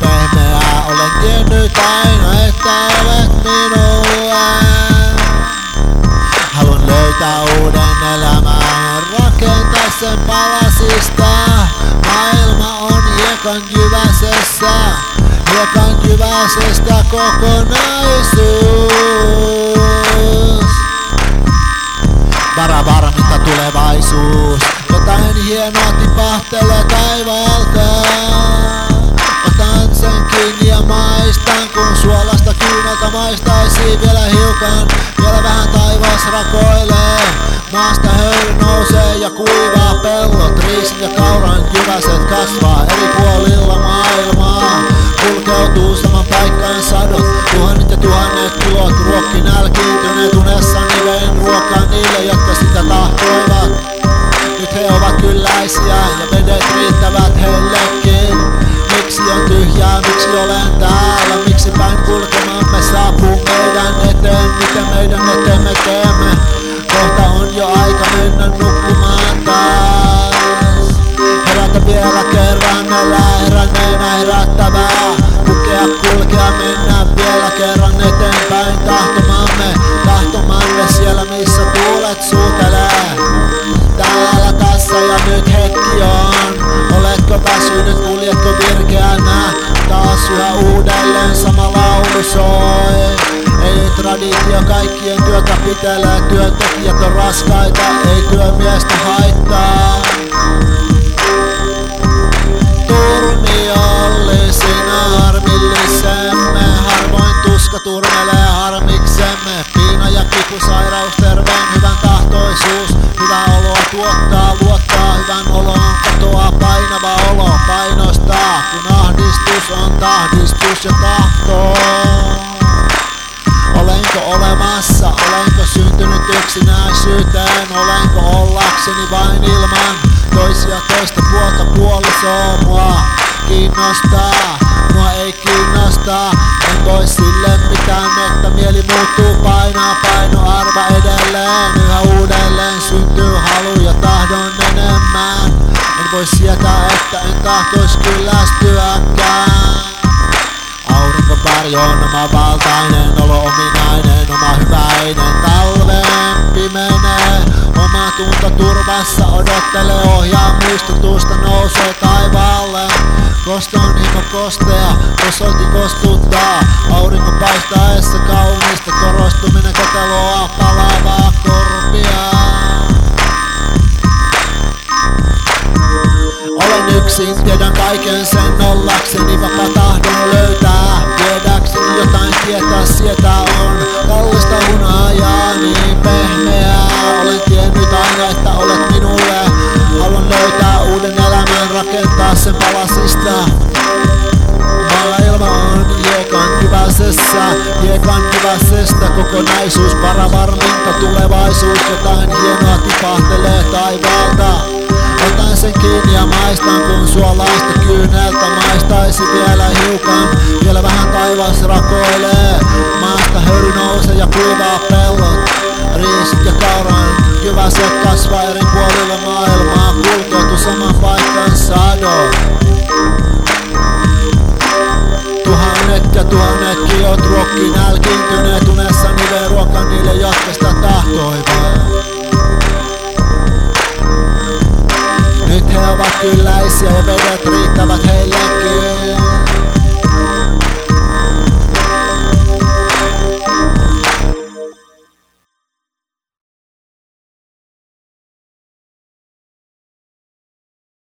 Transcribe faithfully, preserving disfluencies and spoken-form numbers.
pehmeää. Olen tiennyt aina, että olet minulle. Haluan löytää uuden elämän, rakentaa sen palasista. Maailma on hiekan jyväsessä, hiekan jyväsestä kokonaisuus. Vara varminta tulevaisuus, jotain hienoa tipahtelee taivaalta. Otan sen kiinni ja maistan, kun suolasta kyyneltä maistaisi vielä hiukan. Vielä vähän taivas rakoilee, maasta höyry nousee ja kuivaa pellot. Riisin ja kauran jyväset kasvaa eri puolilla maailmaa. Kulkeutuu saman paikkaan sadot, tuhannet ja tuhannet kilot. Ruokki nälkiintyneet unessani, vein ruokaa niille, jotka sitä tahtoivat. Nyt he ovat kylläisiä ja vedet riittävät heillekin. Miksi on tyhjää, miksi olen täällä, miksi päin kulkemamme saapuu meidän eteen, mitä meidän eteen me teemme. Kohta on jo aika mennä nukkumaan taas. Herätä vielä kerran, elää heränneenä herättävää. Lukea, kulkea, mennä vielä kerran eteenpäin tahtomamme, tahtomamme siellä missä tuulet suutelee. Täällä tässä ja nyt hetki on. Oletko väsynyt, kuljetko virkeänä? Taas yhä uudelleen sama laulu soi. Ei traditio kaikkien työtä pitelee, työntekijät on raskaita, ei työmiestä haittaa. Turmiollisina harmillisemme, harvoin tuska turmelee harmiksemme. Piina ja kipu, sairaus, terveen hyvän tahtoisuus, hyvää oloa tuottaa, luottaa hyvän oloon, katoaa painava olo, painostaa, kun ahdistus on tahdistus ja tahtoo. Olenko olemassa, olenko syntynyt yksinäisyyteen, olenko ollakseni vain ilman toisia toista puolta puolisoa. Mua kiinnostaa, mua ei kiinnosta, en voi sille mitään, että mieli muuttuu, painaa painoarva edelleen. Yhä uudelleen syntyy halu ja tahdon enemmän, en voi sietää, että en tahtois kyllästyäkään. Aurinko varjo on oma valtainen, olo ominainen, oma hyväinen. Talveen pimenee, oma tunto turvassa odottelee, ohjaa muistutusta, nousee taivaalle. Koston himo kostea, osoitti kostuttaa, aurinko paistaessa kaunista, korostuminen koteloa, palavaa korpia. Olen yksin, tiedän kaiken sen ollakseni, vapaa tahdon löytää, viedäkseni jotain tietää, sietää on kallista hunajaa, niin pehmeää. Olen tiennyt aina, että olet minulle, haluan löytää uuden elämän, rakentaa sen palasista. Maailma on hiekan jyväsessä, hiekan jyväsestä kokonaisuus, varavarminta tulevaisuus, jotain hienoa tipahtelee taivaalta. Otan sen kiinni ja maistan, kun suolaista kyyneltä maistaisi vielä hiukan. Vielä vähän taivas rakoilee, maasta höyry nousee ja kuivaa pellot. Riisit ja kauran jyväset kasvaa eri puolilla maailmaa, kulkeutu saman paikan sadot. Tuhannet ja tuhannet kilot ruokki nälkiintyneet unessa, niille ruoka niille, jotka sitä tahtoivat. Nyt he ovat kylläisiä ja vedet riittävät